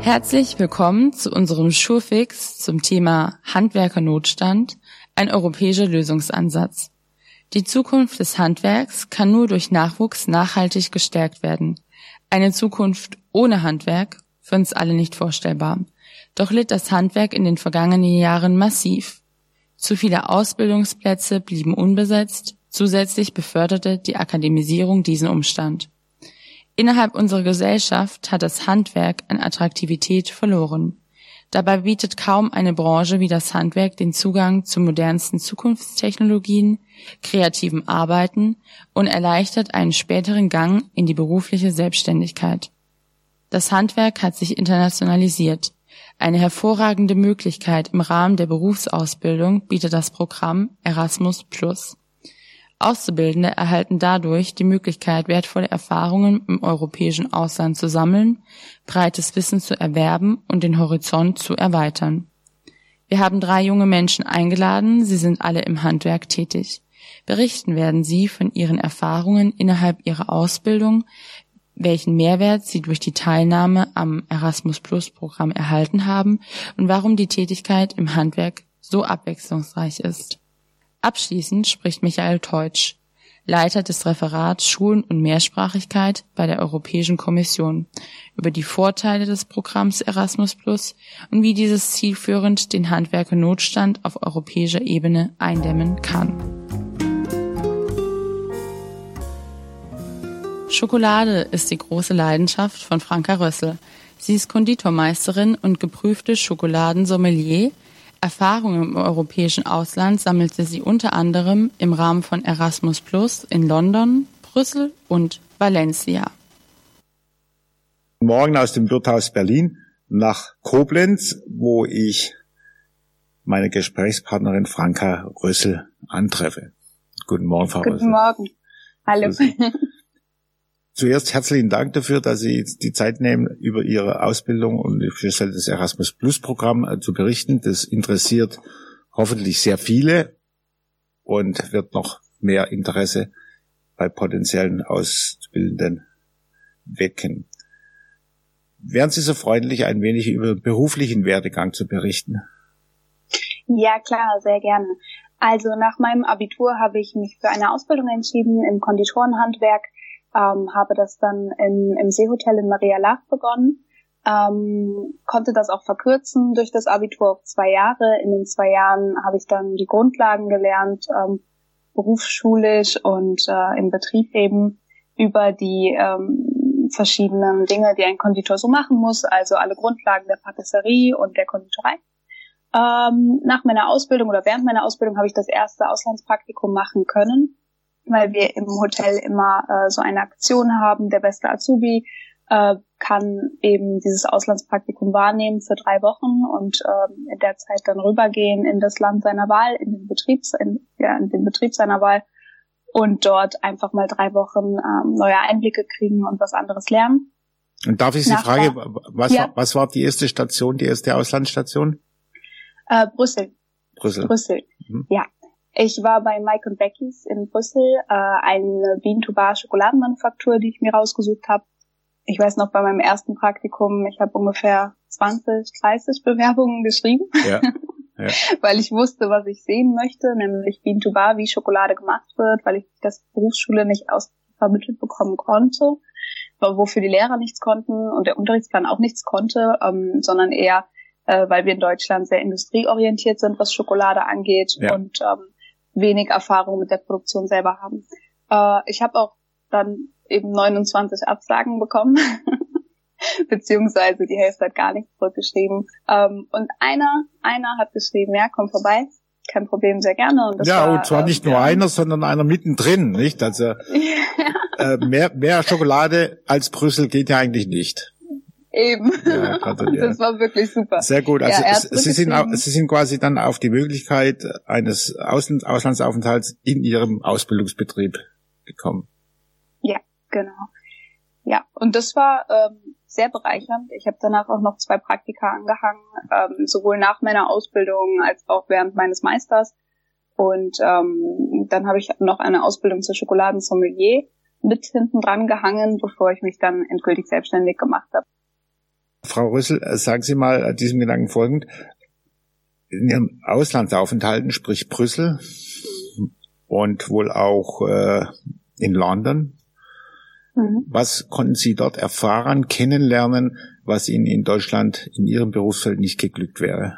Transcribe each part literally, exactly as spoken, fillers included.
Herzlich willkommen zu unserem Schurfix zum Thema Handwerkernotstand, ein europäischer Lösungsansatz. Die Zukunft des Handwerks kann nur durch Nachwuchs nachhaltig gestärkt werden. Eine Zukunft ohne Handwerk für uns alle nicht vorstellbar. Doch litt das Handwerk in den vergangenen Jahren massiv. Zu viele Ausbildungsplätze blieben unbesetzt, zusätzlich beförderte die Akademisierung diesen Umstand. Innerhalb unserer Gesellschaft hat das Handwerk an Attraktivität verloren. Dabei bietet kaum eine Branche wie das Handwerk den Zugang zu modernsten Zukunftstechnologien, kreativen Arbeiten und erleichtert einen späteren Gang in die berufliche Selbstständigkeit. Das Handwerk hat sich internationalisiert. Eine hervorragende Möglichkeit im Rahmen der Berufsausbildung bietet das Programm Erasmus plus. Auszubildende erhalten dadurch die Möglichkeit, wertvolle Erfahrungen im europäischen Ausland zu sammeln, breites Wissen zu erwerben und den Horizont zu erweitern. Wir haben drei junge Menschen eingeladen, sie sind alle im Handwerk tätig. Berichten werden sie von ihren Erfahrungen innerhalb ihrer Ausbildung, welchen Mehrwert sie durch die Teilnahme am Erasmus-Plus-Programm erhalten haben und warum die Tätigkeit im Handwerk so abwechslungsreich ist. Abschließend spricht Michael Teutsch, Leiter des Referats Schulen und Mehrsprachigkeit bei der Europäischen Kommission, über die Vorteile des Programms Erasmus plus und wie dieses zielführend den Handwerkernotstand auf europäischer Ebene eindämmen kann. Schokolade ist die große Leidenschaft von Franka Rössel. Sie ist Konditormeisterin und geprüfte Schokoladensommelier. Erfahrungen im europäischen Ausland sammelte sie unter anderem im Rahmen von Erasmus plus in London, Brüssel und Valencia. Morgen aus dem Wirthaus Berlin nach Koblenz, wo ich meine Gesprächspartnerin Franka Rössel antreffe. Guten Morgen, Frau Rössel. Guten Morgen. Hallo. Zuerst herzlichen Dank dafür, dass Sie die Zeit nehmen, über Ihre Ausbildung und für das Erasmus-Plus-Programm zu berichten. Das interessiert hoffentlich sehr viele und wird noch mehr Interesse bei potenziellen Auszubildenden wecken. Wären Sie so freundlich, ein wenig über den beruflichen Werdegang zu berichten? Ja, klar, sehr gerne. Also nach meinem Abitur habe ich mich für eine Ausbildung entschieden im Konditorenhandwerk. Ähm, habe das dann in, im Seehotel in Maria Laach begonnen, ähm, konnte das auch verkürzen durch das Abitur auf zwei Jahre. In den zwei Jahren habe ich dann die Grundlagen gelernt, ähm, berufsschulisch und äh, im Betrieb eben über die ähm, verschiedenen Dinge, die ein Konditor so machen muss, also alle Grundlagen der Patisserie und der Konditorei. Ähm, nach meiner Ausbildung oder während meiner Ausbildung habe ich das erste Auslandspraktikum machen können, weil wir im Hotel immer äh, so eine Aktion haben, der beste Azubi äh, kann eben dieses Auslandspraktikum wahrnehmen für drei Wochen und äh, in der Zeit dann rübergehen in das Land seiner Wahl, in den Betrieb, in, ja, in den Betrieb seiner Wahl und dort einfach mal drei Wochen ähm, neue Einblicke kriegen und was anderes lernen. Und darf ich Sie Nach fragen, was, ja. war, was war die erste Station, die erste Auslandsstation? Äh, Brüssel. Brüssel. Brüssel, mhm. ja. Ich war bei Mike und Becky's in Brüssel, äh, eine Bean-to-Bar-Schokoladenmanufaktur, die ich mir rausgesucht habe. Ich weiß noch, bei meinem ersten Praktikum, ich habe ungefähr zwanzig, dreißig Bewerbungen geschrieben, ja. Ja. weil ich wusste, was ich sehen möchte, nämlich Bean-to-Bar, wie Schokolade gemacht wird, weil ich das Berufsschule nicht aus vermittelt bekommen konnte, wofür die Lehrer nichts konnten und der Unterrichtsplan auch nichts konnte, ähm, sondern eher, äh, weil wir in Deutschland sehr industrieorientiert sind, was Schokolade angeht ja. und ähm, wenig Erfahrung mit der Produktion selber haben. Äh, ich habe auch dann eben neunundzwanzig Absagen bekommen, beziehungsweise die Hälfte hat gar nichts zurückgeschrieben. Ähm, und einer, einer hat geschrieben, ja, komm vorbei, kein Problem, sehr gerne. Und das ja, war, und zwar äh, nicht nur ja. einer, sondern einer mittendrin, nicht? Also ja. äh, mehr, mehr Schokolade als Brüssel geht ja eigentlich nicht. Eben. Ja, gratuliere. Das war wirklich super. Sehr gut. Also ja, Sie sind auch, Sie sind quasi dann auf die Möglichkeit eines Ausland, Auslandsaufenthalts in Ihrem Ausbildungsbetrieb gekommen. Ja, genau. Ja, und das war ähm, sehr bereichernd. Ich habe danach auch noch zwei Praktika angehangen, ähm, sowohl nach meiner Ausbildung als auch während meines Meisters. Und ähm, dann habe ich noch eine Ausbildung zur Schokoladensommelier mit hinten dran gehangen, bevor ich mich dann endgültig selbstständig gemacht habe. Frau Rüssel, sagen Sie mal diesem Gedanken folgend. In Ihrem Auslandsaufenthalten, sprich Brüssel und wohl auch äh, in London, mhm. was konnten Sie dort erfahren, kennenlernen, was Ihnen in Deutschland in Ihrem Berufsfeld nicht geglückt wäre?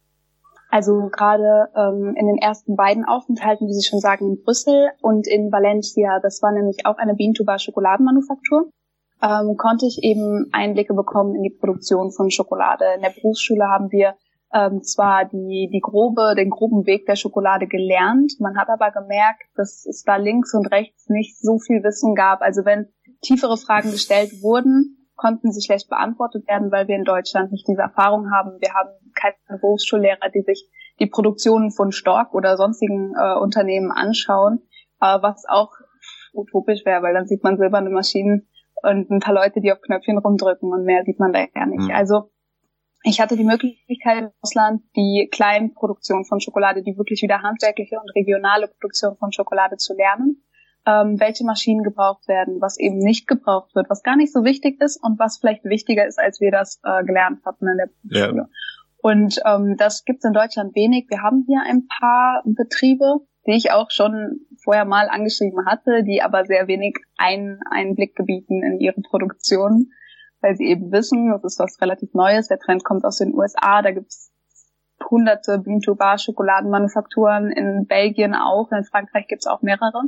Also gerade ähm, in den ersten beiden Aufenthalten, wie Sie schon sagen, in Brüssel und in Valencia, das war nämlich auch eine Bean-to-Bar-Schokoladenmanufaktur, ähm, konnte ich eben Einblicke bekommen in die Produktion von Schokolade. In der Berufsschule haben wir ähm, zwar die die grobe den groben Weg der Schokolade gelernt, man hat aber gemerkt, dass es da links und rechts nicht so viel Wissen gab. Also wenn tiefere Fragen gestellt wurden, konnten sie schlecht beantwortet werden, weil wir in Deutschland nicht diese Erfahrung haben. Wir haben keine Berufsschullehrer, die sich die Produktionen von Stork oder sonstigen äh, Unternehmen anschauen, äh, was auch utopisch wäre, weil dann sieht man silberne Maschinen und ein paar Leute, die auf Knöpfchen rumdrücken und mehr sieht man da ja nicht. Mhm. Also ich hatte die Möglichkeit im Ausland, die kleinen Produktionen von Schokolade, die wirklich wieder handwerkliche und regionale Produktion von Schokolade zu lernen, ähm, welche Maschinen gebraucht werden, was eben nicht gebraucht wird, was gar nicht so wichtig ist und was vielleicht wichtiger ist, als wir das äh, gelernt hatten in der Berufsschule. Ja. Und ähm, das gibt's in Deutschland wenig. Wir haben hier ein paar Betriebe, die ich auch schon vorher mal angeschrieben hatte, die aber sehr wenig ein Einblick gebieten in ihre Produktion, weil sie eben wissen, das ist was relativ Neues. Der Trend kommt aus den U S A, da gibt's hunderte Bean-to-Bar-Schokoladenmanufakturen, in Belgien auch, in Frankreich gibt's auch mehrere.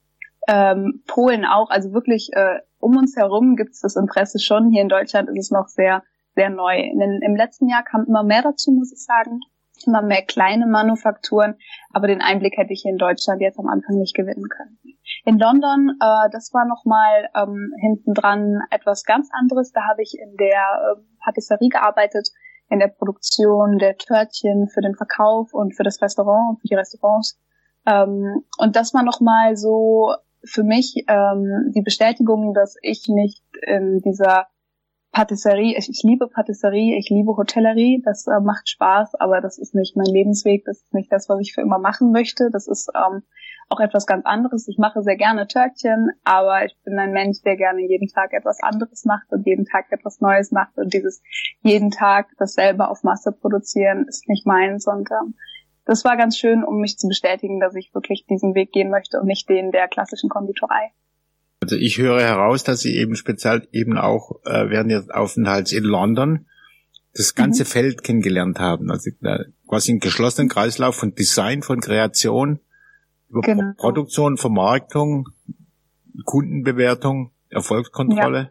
Ähm, Polen auch, also wirklich äh, um uns herum gibt's das Interesse schon. Hier in Deutschland ist es noch sehr, sehr neu. In den, im letzten Jahr kam immer mehr dazu, muss ich sagen. Immer mehr kleine Manufakturen, aber den Einblick hätte ich hier in Deutschland jetzt am Anfang nicht gewinnen können. In London, äh, das war nochmal ähm, hinten dran etwas ganz anderes. Da habe ich in der äh, Patisserie gearbeitet, in der Produktion der Törtchen für den Verkauf und für das Restaurant, für die Restaurants. Ähm, und das war nochmal so für mich ähm, die Bestätigung, dass ich nicht in dieser Patisserie, ich, ich liebe Patisserie, ich liebe Hotellerie, das äh, macht Spaß, aber das ist nicht mein Lebensweg, das ist nicht das, was ich für immer machen möchte, das ist ähm, auch etwas ganz anderes. Ich mache sehr gerne Törtchen, aber ich bin ein Mensch, der gerne jeden Tag etwas anderes macht und jeden Tag etwas Neues macht und dieses jeden Tag dasselbe auf Masse produzieren ist nicht meins und ähm, das war ganz schön, um mich zu bestätigen, dass ich wirklich diesen Weg gehen möchte und nicht den der klassischen Konditorei. Also ich höre heraus, dass Sie eben speziell eben auch äh, während Ihres Aufenthalts in London das ganze mhm. Feld kennengelernt haben. Also äh, quasi einen geschlossenen Kreislauf von Design, von Kreation, über genau. Pro- Produktion, Vermarktung, Kundenbewertung, Erfolgskontrolle.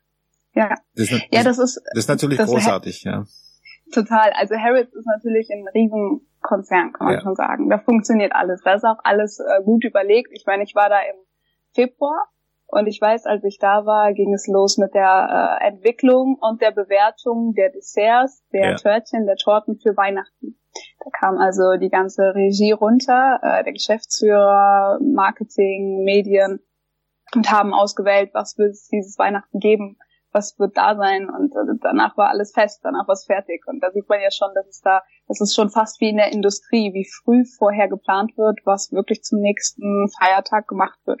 Ja, ja. Das, das, ja, das ist das ist natürlich das großartig, ja. Total. Also Harrods ist natürlich ein Riesenkonzern, kann man ja. schon sagen. Da funktioniert alles. Da ist auch alles äh, gut überlegt. Ich meine, ich war da im Februar. Und ich weiß, als ich da war, ging es los mit der äh, Entwicklung und der Bewertung der Desserts, der ja. Törtchen, der Torten für Weihnachten. Da kam also die ganze Regie runter, äh, der Geschäftsführer, Marketing, Medien und haben ausgewählt, was wird es dieses Weihnachten geben, was wird da sein und äh, danach war alles fest, danach war es fertig. Und da sieht man ja schon, dass es da, das ist schon fast wie in der Industrie, wie früh vorher geplant wird, was wirklich zum nächsten Feiertag gemacht wird.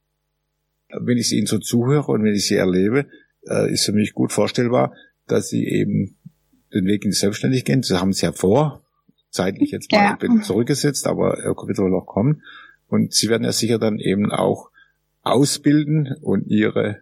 Wenn ich Ihnen so zuhöre und wenn ich Sie erlebe, äh, ist für mich gut vorstellbar, dass Sie eben den Weg in die Selbstständigkeit gehen. Sie haben es ja vor, zeitlich jetzt mal ja. bin zurückgesetzt, aber er wird wohl noch kommen. Und Sie werden ja sicher dann eben auch ausbilden und Ihre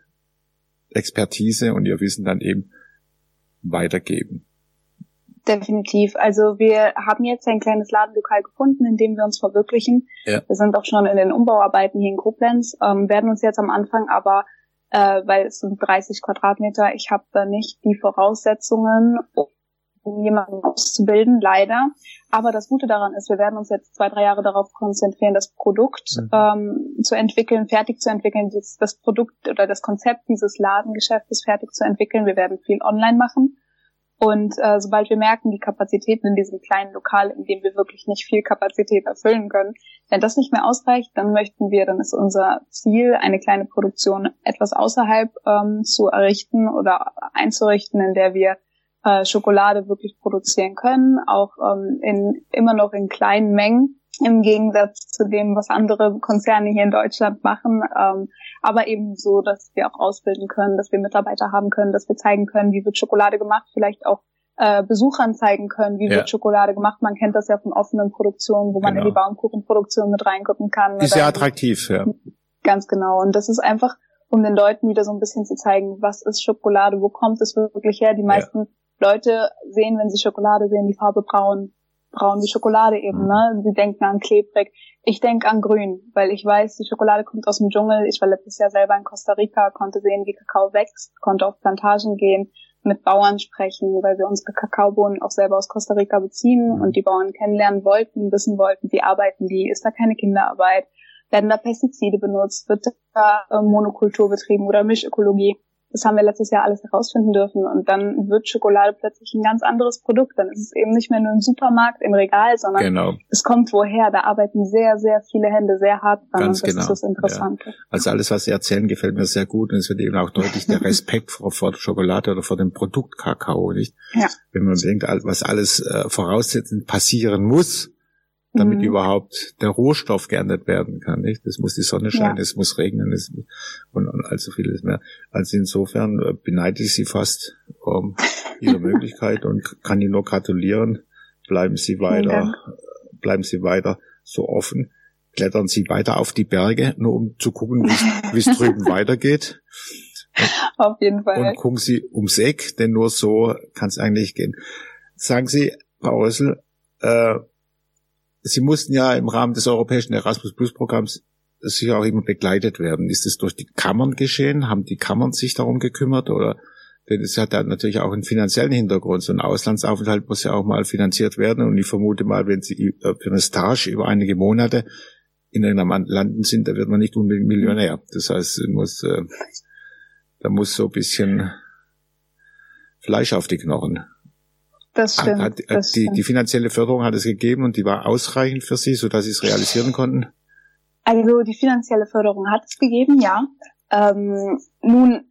Expertise und Ihr Wissen dann eben weitergeben. Definitiv. Also wir haben jetzt ein kleines Ladenlokal gefunden, in dem wir uns verwirklichen. Ja. Wir sind auch schon in den Umbauarbeiten hier in Koblenz, ähm, werden uns jetzt am Anfang aber, äh, weil es sind dreißig Quadratmeter, ich habe da nicht die Voraussetzungen, um jemanden auszubilden, leider. Aber das Gute daran ist, wir werden uns jetzt zwei, drei Jahre darauf konzentrieren, das Produkt mhm. ähm, zu entwickeln, fertig zu entwickeln, das, das Produkt oder das Konzept dieses Ladengeschäftes fertig zu entwickeln. Wir werden viel online machen. Und äh, sobald wir merken, die Kapazitäten in diesem kleinen Lokal, in dem wir wirklich nicht viel Kapazität erfüllen können, wenn das nicht mehr ausreicht, dann möchten wir, dann ist unser Ziel, eine kleine Produktion etwas außerhalb ähm, zu errichten oder einzurichten, in der wir äh, Schokolade wirklich produzieren können, auch ähm, in immer noch in kleinen Mengen, im Gegensatz zu dem, was andere Konzerne hier in Deutschland machen, ähm, aber eben so, dass wir auch ausbilden können, dass wir Mitarbeiter haben können, dass wir zeigen können, wie wird Schokolade gemacht, vielleicht auch äh, Besuchern zeigen können, wie ja. wird Schokolade gemacht. Man kennt das ja von offenen Produktionen, wo man genau. in die Baumkuchenproduktion mit reingucken kann. Ist sehr attraktiv, ja. Ganz genau. Und das ist einfach, um den Leuten wieder so ein bisschen zu zeigen, was ist Schokolade, wo kommt es wirklich her. Die meisten ja. Leute sehen, wenn sie Schokolade sehen, die Farbe braun. Braun wie Schokolade eben, ne? Sie denken an klebrig. Ich denke an grün, weil ich weiß, die Schokolade kommt aus dem Dschungel. Ich war letztes Jahr selber in Costa Rica, konnte sehen, wie Kakao wächst, konnte auf Plantagen gehen, mit Bauern sprechen, weil wir unsere Kakaobohnen auch selber aus Costa Rica beziehen und die Bauern kennenlernen wollten, wissen wollten, wie arbeiten die, ist da keine Kinderarbeit, werden da Pestizide benutzt, wird da äh, Monokultur betrieben oder Mischökologie. Das haben wir letztes Jahr alles herausfinden dürfen und dann wird Schokolade plötzlich ein ganz anderes Produkt. Dann ist es eben nicht mehr nur im Supermarkt, im Regal, sondern genau. es kommt woher. Da arbeiten sehr, sehr viele Hände sehr hart dran ganz und das genau. ist das Interessante. Ja. Also alles, was Sie erzählen, gefällt mir sehr gut und es wird eben auch deutlich der Respekt vor, vor der Schokolade oder vor dem Produkt Kakao, nicht? Ja. Wenn man denkt, was alles äh, voraussetzend passieren muss, damit mhm. überhaupt der Rohstoff geerntet werden kann, nicht? Es muss die Sonne scheinen, ja. es muss regnen, es und, und allzu vieles mehr. Also insofern äh, beneide ich Sie fast um Ihre Möglichkeit und kann Ihnen nur gratulieren. Bleiben Sie weiter, bleiben Sie weiter so offen. Klettern Sie weiter auf die Berge, nur um zu gucken, wie es drüben weitergeht. Auf jeden Fall. Und gucken Sie ums Eck, denn nur so kann es eigentlich gehen. Sagen Sie, Frau Rössel, äh, Sie mussten ja im Rahmen des europäischen Erasmus-Plus-Programms sicher auch immer begleitet werden. Ist es durch die Kammern geschehen? Haben die Kammern sich darum gekümmert? Oder, denn es hat ja natürlich auch einen finanziellen Hintergrund. So ein Auslandsaufenthalt muss ja auch mal finanziert werden. Und ich vermute mal, wenn Sie für eine Stage über einige Monate in einem Land sind, da wird man nicht unbedingt Millionär. Das heißt, es muss, äh, da muss so ein bisschen Fleisch auf die Knochen. Das stimmt. Hat, hat, das die, stimmt. die finanzielle Förderung hat es gegeben und die war ausreichend für Sie, sodass Sie es realisieren konnten? Also die finanzielle Förderung hat es gegeben, ja. Ähm, nun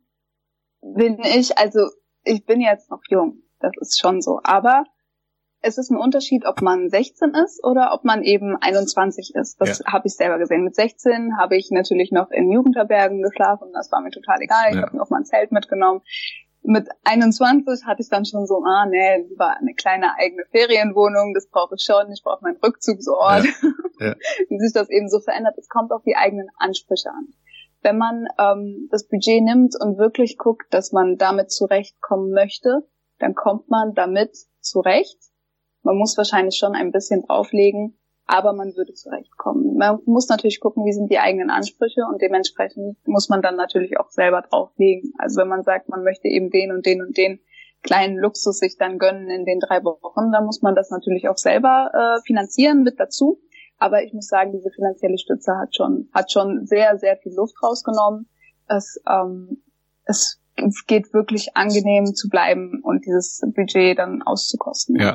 bin ich, also ich bin jetzt noch jung, das ist schon so. Aber es ist ein Unterschied, ob man sechzehn ist oder ob man eben einundzwanzig ist. Das ja. habe ich selber gesehen. Mit sechzehn habe ich natürlich noch in Jugendherbergen geschlafen. Das war mir total egal. Ich ja. habe mir auch mal ein Zelt mitgenommen. Mit einundzwanzig hatte ich dann schon so, ah, nee, lieber eine kleine eigene Ferienwohnung, das brauche ich schon, ich brauche meinen Rückzugsort. Ja, ja. Wie sich das eben so verändert, es kommt auf die eigenen Ansprüche an. Wenn man ähm, das Budget nimmt und wirklich guckt, dass man damit zurechtkommen möchte, dann kommt man damit zurecht. Man muss wahrscheinlich schon ein bisschen drauflegen, aber man würde zurechtkommen. Man muss natürlich gucken, wie sind die eigenen Ansprüche und dementsprechend muss man dann natürlich auch selber drauflegen. Also wenn man sagt, man möchte eben den und den und den kleinen Luxus sich dann gönnen in den drei Wochen, dann muss man das natürlich auch selber äh, finanzieren mit dazu. Aber ich muss sagen, diese finanzielle Stütze hat schon hat schon sehr, sehr viel Luft rausgenommen. Es, ähm, es geht wirklich angenehm zu bleiben und dieses Budget dann auszukosten. Ja.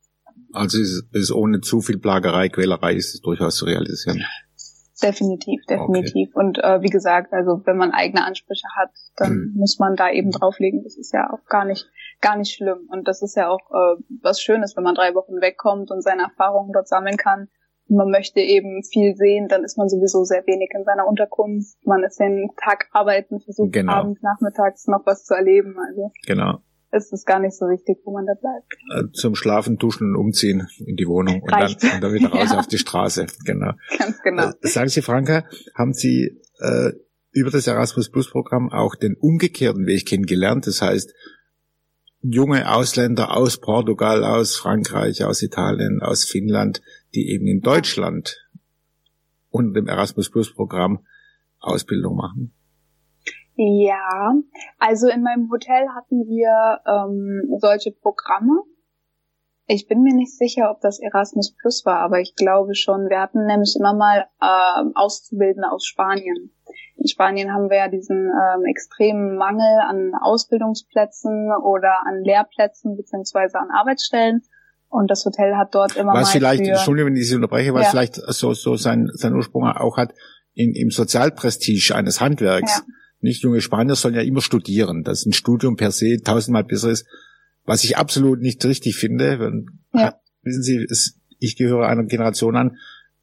Also ist es ohne zu viel Plagerei, Quälerei ist es durchaus zu realisieren. Definitiv, definitiv. Okay. Und äh, wie gesagt, also wenn man eigene Ansprüche hat, dann hm. muss man da eben drauflegen. Das ist ja auch gar nicht gar nicht schlimm. Und das ist ja auch äh, was Schönes, wenn man drei Wochen wegkommt und seine Erfahrungen dort sammeln kann. Und man möchte eben viel sehen, dann ist man sowieso sehr wenig in seiner Unterkunft. Man ist den Tag arbeiten, versucht genau. abends, nachmittags noch was zu erleben. Also genau. Ist es gar nicht so wichtig, wo man da bleibt. Zum Schlafen, Duschen und Umziehen in die Wohnung und dann, und dann wieder raus ja. auf die Straße. Genau. Ganz genau. Äh, sagen Sie, Franka, haben Sie äh, über das Erasmus-Plus-Programm auch den umgekehrten Weg kennengelernt? Das heißt, junge Ausländer aus Portugal, aus Frankreich, aus Italien, aus Finnland, die eben in Deutschland unter dem Erasmus-Plus-Programm Ausbildung machen? Ja, also in meinem Hotel hatten wir ähm, solche Programme. Ich bin mir nicht sicher, ob das Erasmus Plus war, aber ich glaube schon. Wir hatten nämlich immer mal äh, Auszubildende aus Spanien. In Spanien haben wir ja diesen ähm, extremen Mangel an Ausbildungsplätzen oder an Lehrplätzen beziehungsweise an Arbeitsstellen. Und das Hotel hat dort immer was mal vielleicht, für, Entschuldigung, wenn ich Sie unterbreche, was ja. vielleicht so so sein sein Ursprung auch hat in, im Sozialprestige eines Handwerks. Ja. Nicht, junge Spanier sollen ja immer studieren, dass ein Studium per se tausendmal besser ist, was ich absolut nicht richtig finde. Wenn, ja. Wissen Sie, es, ich gehöre einer Generation an,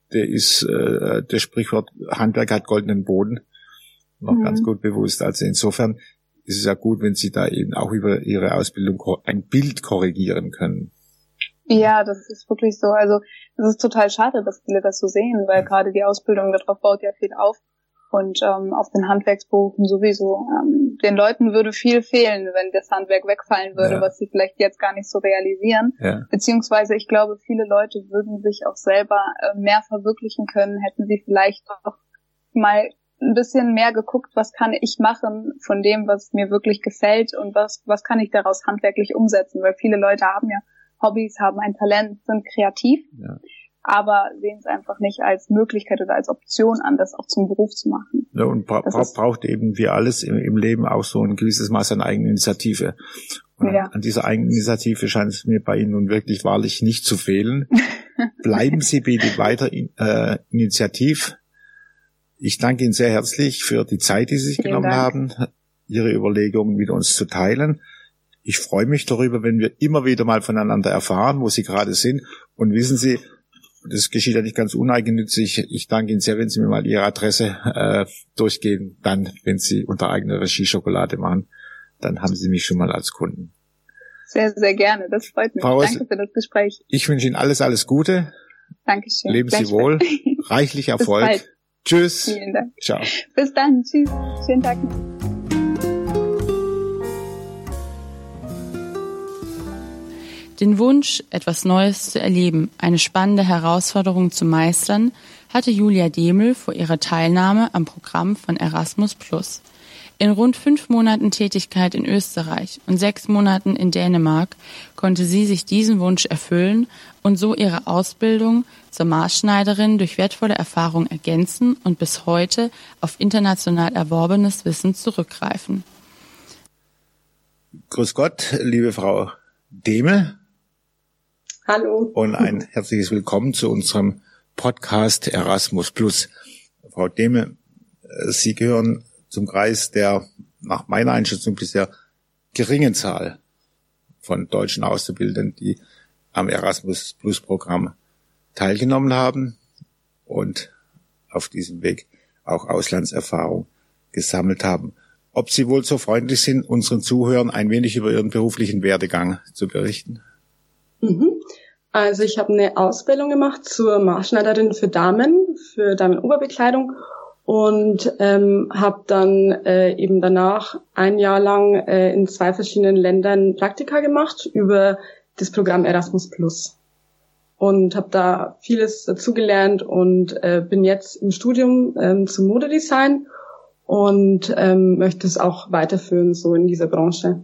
der ist äh, das Sprichwort Handwerk hat goldenen Boden noch mhm. ganz gut bewusst. Also insofern ist es ja gut, wenn Sie da eben auch über Ihre Ausbildung ein Bild korrigieren können. Ja, das ist wirklich so. Also es ist total schade, dass viele das so sehen, weil gerade die Ausbildung darauf baut ja viel auf. Und ähm, auf den Handwerksberufen sowieso. Ähm, den Leuten würde viel fehlen, wenn das Handwerk wegfallen würde, ja. was sie vielleicht jetzt gar nicht so realisieren. Ja. Beziehungsweise ich glaube, viele Leute würden sich auch selber äh, mehr verwirklichen können, hätten sie vielleicht auch mal ein bisschen mehr geguckt, was kann ich machen von dem, was mir wirklich gefällt und was was kann ich daraus handwerklich umsetzen. Weil viele Leute haben ja Hobbys, haben ein Talent, sind kreativ. Ja. aber sehen es einfach nicht als Möglichkeit oder als Option an, das auch zum Beruf zu machen. Ja, und bra bra braucht eben wie alles im, im Leben auch so ein gewisses Maß an Eigeninitiative. Und ja. an, an dieser Eigeninitiative scheint es mir bei Ihnen nun wirklich wahrlich nicht zu fehlen. Bleiben Sie bitte weiter in, äh, initiativ. Ich danke Ihnen sehr herzlich für die Zeit, die Sie sich Vielen genommen Dank. haben, Ihre Überlegungen mit uns zu teilen. Ich freue mich darüber, wenn wir immer wieder mal voneinander erfahren, wo Sie gerade sind. Und wissen Sie, das geschieht ja nicht ganz uneigennützig. Ich danke Ihnen sehr, wenn Sie mir mal Ihre Adresse äh, durchgeben. Dann, wenn Sie unter eigener Regie Schokolade machen, dann haben Sie mich schon mal als Kunden. Sehr, sehr gerne. Das freut mich. Frau Danke für das Gespräch. Ich wünsche Ihnen alles, alles Gute. Dankeschön. Leben Sie wohl. Reichlich Erfolg. Bis bald. Tschüss. Vielen Dank. Ciao. Bis dann. Tschüss. Schönen Tag noch. Den Wunsch, etwas Neues zu erleben, eine spannende Herausforderung zu meistern, hatte Julia Demel vor ihrer Teilnahme am Programm von Erasmus plus. In rund fünf Monaten Tätigkeit in Österreich und sechs Monaten in Dänemark konnte sie sich diesen Wunsch erfüllen und so ihre Ausbildung zur Maßschneiderin durch wertvolle Erfahrung ergänzen und bis heute auf international erworbenes Wissen zurückgreifen. Grüß Gott, liebe Frau Demel. Hallo. Und ein herzliches Willkommen zu unserem Podcast Erasmus plus. Frau Demel, Sie gehören zum Kreis der nach meiner Einschätzung bisher geringen Zahl von deutschen Auszubildenden, die am Erasmus plus Programm teilgenommen haben und auf diesem Weg auch Auslandserfahrung gesammelt haben. Ob Sie wohl so freundlich sind, unseren Zuhörern ein wenig über Ihren beruflichen Werdegang zu berichten? Mhm. Also ich habe eine Ausbildung gemacht zur Maßschneiderin für Damen, für Damenoberbekleidung und ähm, habe dann äh, eben danach ein Jahr lang äh, in zwei verschiedenen Ländern Praktika gemacht über das Programm Erasmus plus und habe da vieles dazugelernt und äh, bin jetzt im Studium ähm, zum Modedesign und ähm, möchte es auch weiterführen so in dieser Branche.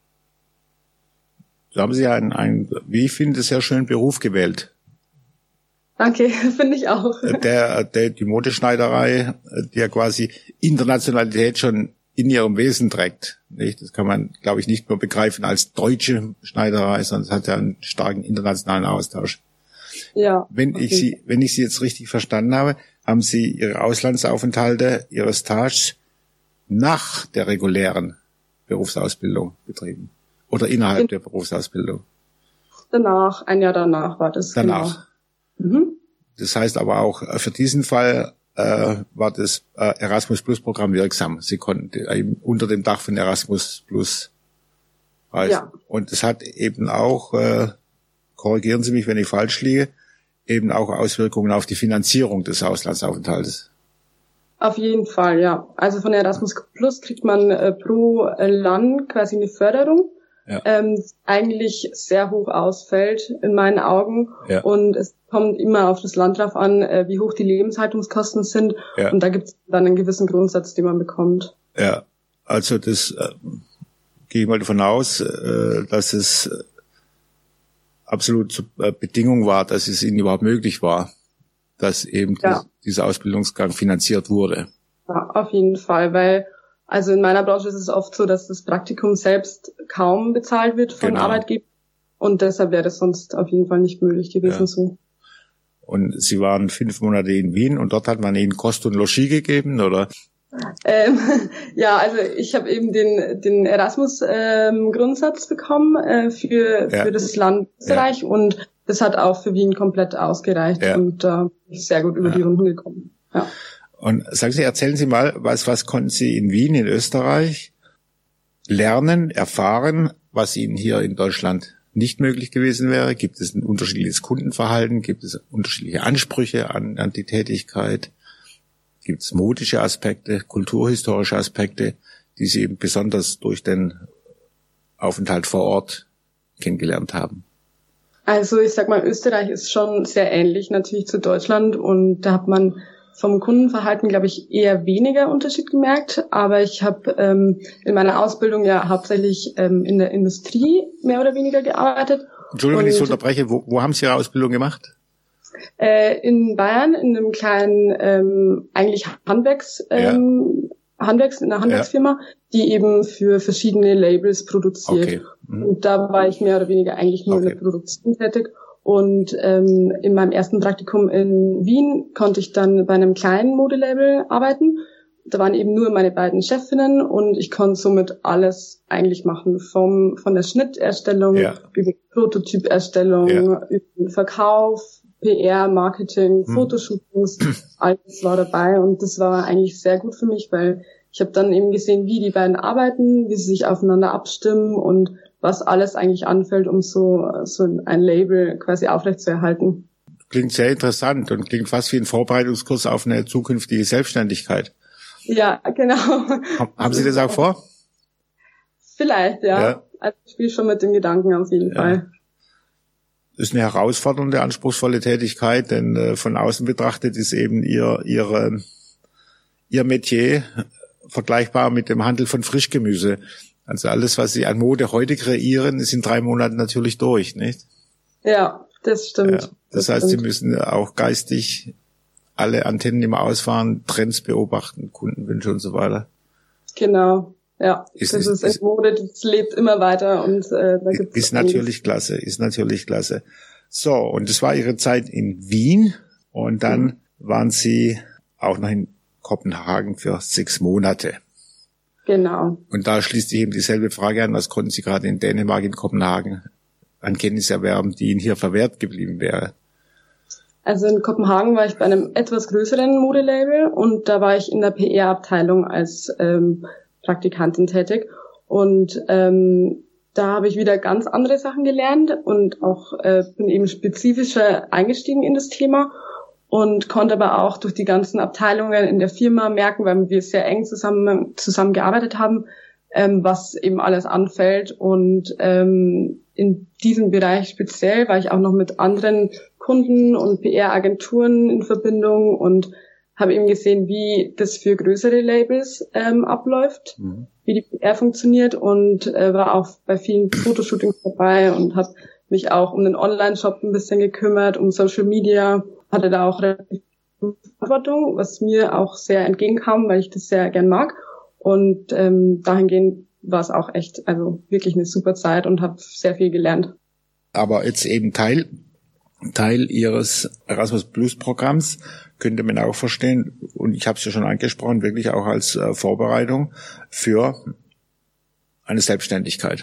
So haben Sie einen, einen, wie ich finde, sehr schönen Beruf gewählt. Danke, finde ich auch. Der, der, die Modeschneiderei, die ja quasi Internationalität schon in ihrem Wesen trägt. Nicht? Das kann man, glaube ich, nicht nur begreifen als deutsche Schneiderei, sondern es hat ja einen starken internationalen Austausch. Ja. Wenn okay. ich Sie, wenn ich Sie jetzt richtig verstanden habe, haben Sie Ihre Auslandsaufenthalte, Ihre Stages nach der regulären Berufsausbildung betrieben? Oder innerhalb in, der Berufsausbildung? Danach, ein Jahr danach war das. Danach. Genau. Mhm. Das heißt aber auch, für diesen Fall äh, war das äh, Erasmus Plus Programm wirksam. Sie konnten eben unter dem Dach von Erasmus Plus reisen. Ja. Und es hat eben auch, äh, korrigieren Sie mich, wenn ich falsch liege, eben auch Auswirkungen auf die Finanzierung des Auslandsaufenthaltes. Auf jeden Fall, ja. Also von Erasmus Plus kriegt man äh, pro Land quasi eine Förderung, ja. ähm, eigentlich sehr hoch ausfällt in meinen Augen. Ja. Und es kommt immer auf das Land drauf an, äh, wie hoch die Lebenshaltungskosten sind. Ja. Und da gibt es dann einen gewissen Grundsatz, den man bekommt. Ja, also das äh, gehe ich mal davon aus, äh, dass es äh, absolut äh, Bedingung war, dass es ihnen überhaupt möglich war, dass eben ja. die, dieser Ausbildungsgang finanziert wurde. Ja, auf jeden Fall, weil also in meiner Branche ist es oft so, dass das Praktikum selbst kaum bezahlt wird von genau. Arbeitgebern und deshalb wäre das sonst auf jeden Fall nicht möglich gewesen. Ja. So. Und Sie waren fünf Monate in Wien und dort hat man Ihnen Kost und Logis gegeben, oder? Ähm, ja, also ich habe eben den den Erasmus ähm, Grundsatz bekommen äh, für ja. für das Land Österreich ja. und das hat auch für Wien komplett ausgereicht ja. und da äh, bin ich sehr gut über ja. die Runden gekommen. Ja. Und sagen Sie, erzählen Sie mal, was, was konnten Sie in Wien, in Österreich lernen, erfahren, was Ihnen hier in Deutschland nicht möglich gewesen wäre? Gibt es ein unterschiedliches Kundenverhalten? Gibt es unterschiedliche Ansprüche an, an die Tätigkeit? Gibt es modische Aspekte, kulturhistorische Aspekte, die Sie eben besonders durch den Aufenthalt vor Ort kennengelernt haben? Also ich sag mal, Österreich ist schon sehr ähnlich natürlich zu Deutschland und da hat man vom Kundenverhalten, glaube ich, eher weniger Unterschied gemerkt. Aber ich habe ähm, in meiner Ausbildung ja hauptsächlich ähm, in der Industrie mehr oder weniger gearbeitet. Entschuldigung, wenn ich so unterbreche. Wo, wo haben Sie Ihre Ausbildung gemacht? Äh, in Bayern, in einem kleinen, ähm, eigentlich Handwerks, ähm, ja. Handwerks, in einer Handwerksfirma, ja. die eben für verschiedene Labels produziert. Okay. Mhm. Und da war ich mehr oder weniger eigentlich nur okay. in der Produktion tätig. Und ähm, in meinem ersten Praktikum in Wien konnte ich dann bei einem kleinen Modelabel arbeiten. Da waren eben nur meine beiden Chefinnen und ich konnte somit alles eigentlich machen. Vom von der Schnitterstellung ja. über Prototyperstellung, ja. über den Verkauf, P R, Marketing, hm. Fotoshootings, alles war dabei. Und das war eigentlich sehr gut für mich, weil ich habe dann eben gesehen, wie die beiden arbeiten, wie sie sich aufeinander abstimmen und was alles eigentlich anfällt, um so so ein Label quasi aufrechtzuerhalten. Klingt sehr interessant und klingt fast wie ein Vorbereitungskurs auf eine zukünftige Selbstständigkeit. Ja, genau. Haben Sie das auch vor? Vielleicht, ja. ja. Also ich spiele schon mit dem Gedanken auf jeden ja. Fall. Das ist eine herausfordernde, anspruchsvolle Tätigkeit, denn äh, von außen betrachtet ist eben ihr ihre ihr Metier vergleichbar mit dem Handel von Frischgemüse. Also alles, was Sie an Mode heute kreieren, ist in drei Monaten natürlich durch, nicht? Ja, das stimmt. Ja, das, das heißt, stimmt. Sie müssen auch geistig alle Antennen immer ausfahren, Trends beobachten, Kundenwünsche und so weiter. Genau, ja. Ist, das ist, ist Mode, das lebt immer weiter und äh, da gibt's ist natürlich klasse, ist natürlich klasse. So, und das war Ihre Zeit in Wien und dann mhm. waren Sie auch noch in Kopenhagen für sechs Monate. Genau. Und da schließt sich eben dieselbe Frage an, was konnten Sie gerade in Dänemark, in Kopenhagen an Kenntnis erwerben, die Ihnen hier verwehrt geblieben wäre? Also in Kopenhagen war ich bei einem etwas größeren Modelabel und da war ich in der P R-Abteilung als ähm, Praktikantin tätig. Und ähm, da habe ich wieder ganz andere Sachen gelernt und auch äh, bin eben spezifischer eingestiegen in das Thema und konnte aber auch durch die ganzen Abteilungen in der Firma merken, weil wir sehr eng zusammen zusammengearbeitet haben, ähm, was eben alles anfällt. Und ähm, in diesem Bereich speziell war ich auch noch mit anderen Kunden und P R-Agenturen in Verbindung und habe eben gesehen, wie das für größere Labels ähm, abläuft, mhm. wie die P R funktioniert und äh, war auch bei vielen Fotoshootings dabei und habe mich auch um den Online-Shop ein bisschen gekümmert, um Social Media, hatte da auch relativ viel Verantwortung, was mir auch sehr entgegenkam, weil ich das sehr gern mag. Und ähm, dahingehend war es auch echt, also wirklich eine super Zeit und habe sehr viel gelernt. Aber jetzt eben Teil Teil Ihres Erasmus Plus Programms könnte man auch verstehen, und ich habe es ja schon angesprochen, wirklich auch als äh, Vorbereitung für eine Selbstständigkeit.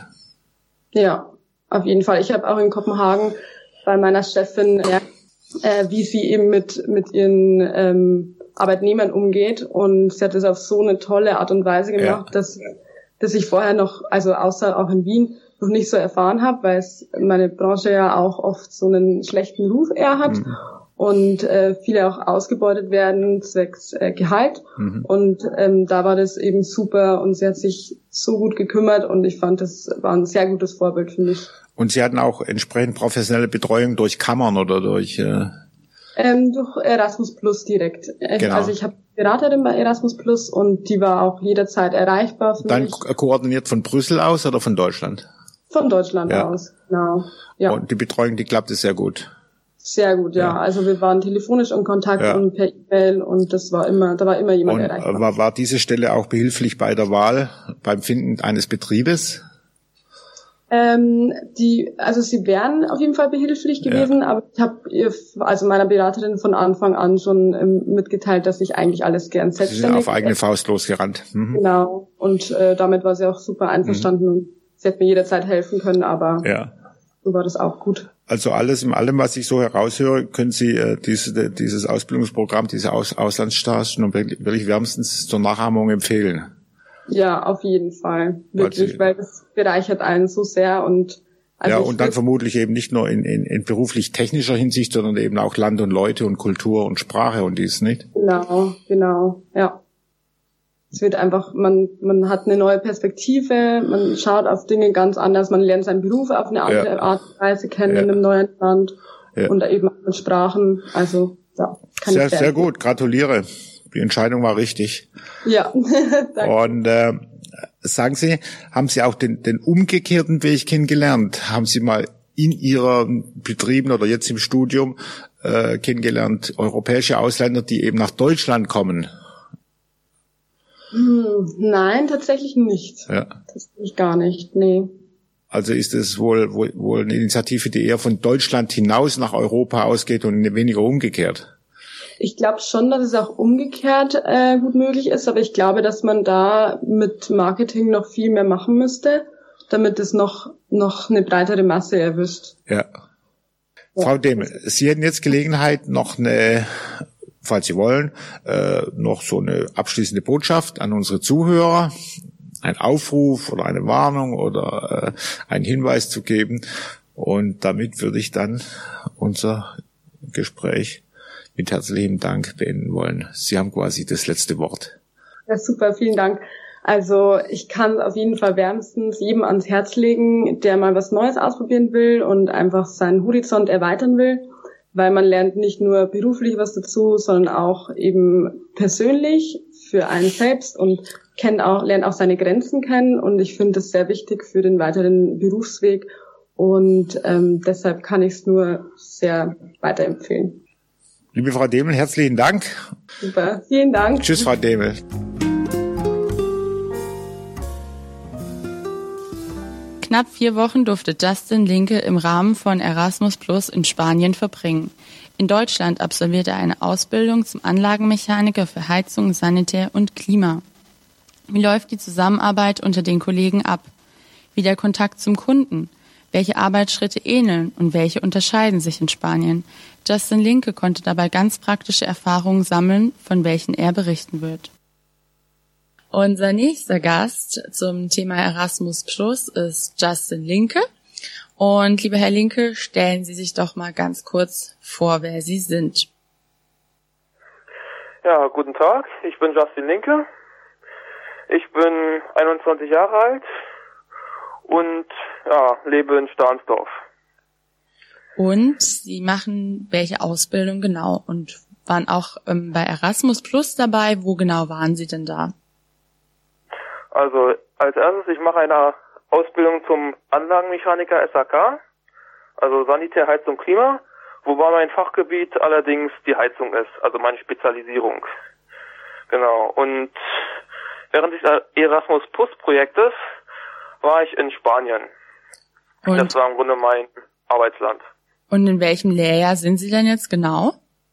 Ja, auf jeden Fall. Ich habe auch in Kopenhagen bei meiner Chefin gemerkt, äh, wie sie eben mit mit ihren ähm, Arbeitnehmern umgeht, und sie hat das auf so eine tolle Art und Weise gemacht, ja. dass dass ich vorher noch, also außer auch in Wien, noch nicht so erfahren habe, weil es meine Branche ja auch oft so einen schlechten Ruf eher hat mhm. und äh, viele auch ausgebeutet werden zwecks äh, Gehalt. Mhm. Und ähm, da war das eben super und sie hat sich so gut gekümmert und ich fand, das war ein sehr gutes Vorbild für mich. Und Sie hatten auch entsprechend professionelle Betreuung durch Kammern oder durch... Äh ähm, durch Erasmus Plus direkt. Genau. Also ich habe Beraterin bei Erasmus Plus und die war auch jederzeit erreichbar für Dann mich. Dann koordiniert von Brüssel aus oder von Deutschland? Von Deutschland ja. aus, genau. Ja. Und die Betreuung, die klappte sehr gut. Sehr gut, ja. ja. Also wir waren telefonisch in Kontakt ja. und per E-Mail und das war immer, da war immer jemand und erreichbar. War, war diese Stelle auch behilflich bei der Wahl, beim Finden eines Betriebes? Ähm, die, also sie wären auf jeden Fall behilflich gewesen, ja. aber ich habe ihr, also meiner Beraterin von Anfang an schon ähm, mitgeteilt, dass ich eigentlich alles gern selbstständig. Sie sind auf eigene Faust losgerannt. Mhm. Genau. Und äh, damit war sie auch super einverstanden. Mhm. Sie hätte mir jederzeit helfen können, aber ja. so war das auch gut. Also alles in allem, was ich so heraushöre, können Sie äh, diese, dieses Ausbildungsprogramm, diese Aus Auslandsstagen und wirklich, wirklich wärmstens zur Nachahmung empfehlen. Ja, auf jeden Fall. Wirklich, Sie, weil das bereichert einen so sehr und also ja, und dann vermutlich eben nicht nur in, in, in beruflich-technischer Hinsicht, sondern eben auch Land und Leute und Kultur und Sprache und dies, nicht? Genau, genau, ja. Es wird einfach, man, man hat eine neue Perspektive, man schaut auf Dinge ganz anders, man lernt seinen Beruf auf eine andere ja. Art und Weise kennen ja. in einem neuen Land ja. und eben auch mit Sprachen, also, ja. Kann sehr, ich sehr gut, gratuliere. Die Entscheidung war richtig. Ja, danke. Und, äh, sagen Sie, haben Sie auch den, den umgekehrten Weg kennengelernt? Haben Sie mal in Ihren Betrieben oder jetzt im Studium äh, kennengelernt, europäische Ausländer, die eben nach Deutschland kommen? Hm, nein, tatsächlich nicht. Ja. Tatsächlich gar nicht, nee. Also ist es wohl, wohl, wohl eine Initiative, die eher von Deutschland hinaus nach Europa ausgeht und weniger umgekehrt? Ich glaube schon, dass es auch umgekehrt äh, gut möglich ist, aber ich glaube, dass man da mit Marketing noch viel mehr machen müsste, damit es noch noch eine breitere Masse erwischt. Ja. ja. Frau Demel, Sie hätten jetzt Gelegenheit, noch eine, falls Sie wollen, äh, noch so eine abschließende Botschaft an unsere Zuhörer, ein Aufruf oder eine Warnung oder äh, einen Hinweis zu geben. Und damit würde ich dann unser Gespräch mit herzlichem Dank beenden wollen. Sie haben quasi das letzte Wort. Ja, super, vielen Dank. Also ich kann auf jeden Fall wärmstens jedem ans Herz legen, der mal was Neues ausprobieren will und einfach seinen Horizont erweitern will, weil man lernt nicht nur beruflich was dazu, sondern auch eben persönlich für einen selbst und kennt auch, lernt auch seine Grenzen kennen und ich finde das sehr wichtig für den weiteren Berufsweg und ähm, deshalb kann ich es nur sehr weiterempfehlen. Liebe Frau Demel, herzlichen Dank. Super, vielen Dank. Tschüss, Frau Demel. Knapp vier Wochen durfte Justin Linke im Rahmen von Erasmus Plus in Spanien verbringen. In Deutschland absolvierte er eine Ausbildung zum Anlagenmechaniker für Heizung, Sanitär und Klima. Wie läuft die Zusammenarbeit unter den Kollegen ab? Wie der Kontakt zum Kunden? Welche Arbeitsschritte ähneln und welche unterscheiden sich in Spanien? Justin Linke konnte dabei ganz praktische Erfahrungen sammeln, von welchen er berichten wird. Unser nächster Gast zum Thema Erasmus Plus ist Justin Linke. Und lieber Herr Linke, stellen Sie sich doch mal ganz kurz vor, wer Sie sind. Ja, guten Tag, ich bin Justin Linke. Ich bin einundzwanzig Jahre alt und ja, lebe in Stahnsdorf. Und Sie machen welche Ausbildung genau und waren auch ähm, bei Erasmus Plus dabei. Wo genau waren Sie denn da? Also als erstes, ich mache eine Ausbildung zum Anlagenmechaniker S A K, also Sanitär, Heizung, Klima, wobei mein Fachgebiet allerdings die Heizung ist, also meine Spezialisierung. Genau. Und während des Erasmus Plus Projektes war ich in Spanien. Und das war im Grunde mein Arbeitsland. Und in welchem Lehrjahr sind Sie denn jetzt genau?